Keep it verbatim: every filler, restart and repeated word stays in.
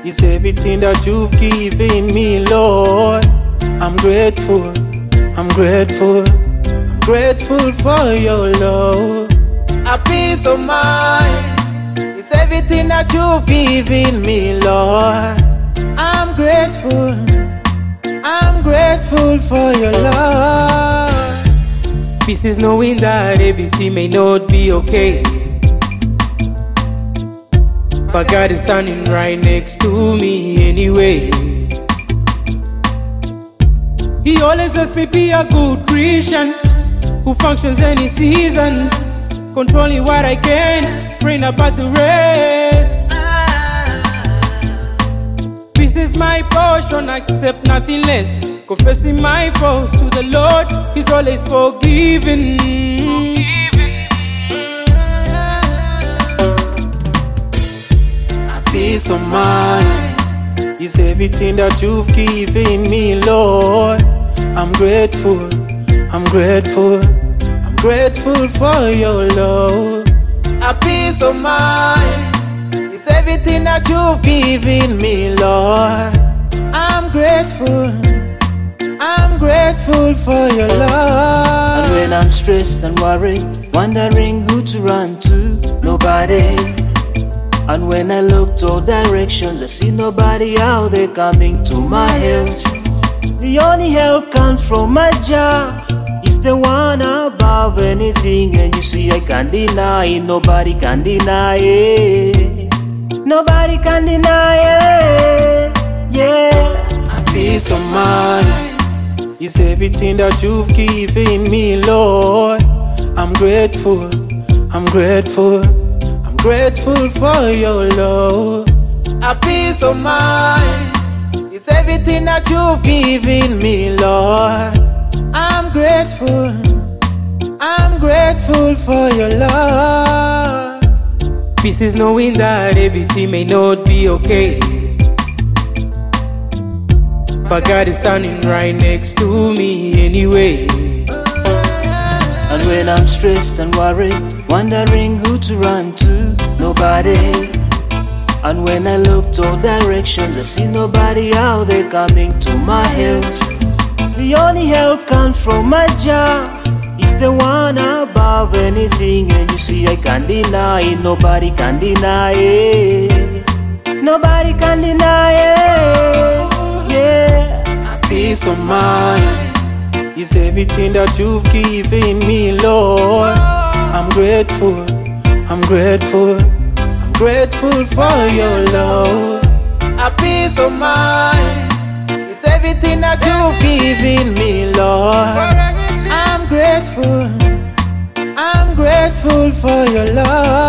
It's everything that you've given me, Lord. I'm grateful, I'm grateful, I'm grateful for your love. A peace of mind, it's everything that you've given me, Lord. I'm grateful, I'm grateful for your love. Peace is knowing that everything may not be okay, but God is standing right next to me anyway. He always lets me be a good Christian who functions any seasons, controlling what I can, praying about the rest. Peace is my portion, I accept nothing less. Confessing my faults to the Lord, He's always forgiving. Peace of mind is everything that you've given me, Lord. I'm grateful, I'm grateful, I'm grateful for your love. A peace of mind is everything that you've given me, Lord. I'm grateful, I'm grateful for your love. And when I'm stressed and worried, wondering who to run to, nobody. And when I look to all directions, I see nobody out there coming to my help. The only help comes from my Jah. He's the one above anything, and you see I can't deny it. Nobody can deny it. Nobody can deny it. Yeah. A peace of mind is everything that you've given me, Lord. I'm grateful, I'm grateful, I'm grateful for your love. A peace of mind is everything that you've given me, Lord. I'm grateful, I'm grateful for your love. Peace is knowing that everything may not be okay, but God is standing right next to me anyway. And when I'm stressed and worried, wondering who to run to, nobody. And when I look to all directions, I see nobody out there coming to my help. The only help comes from my Jah. He's the one above anything, and you see I can't deny it. Nobody can deny it. Nobody can deny it. Yeah. A peace of mind is everything that you've given me, Lord. I'm grateful, I'm grateful, I'm grateful for your love. A peace of mind is everything that you've given me, Lord. I'm grateful, I'm grateful for your love.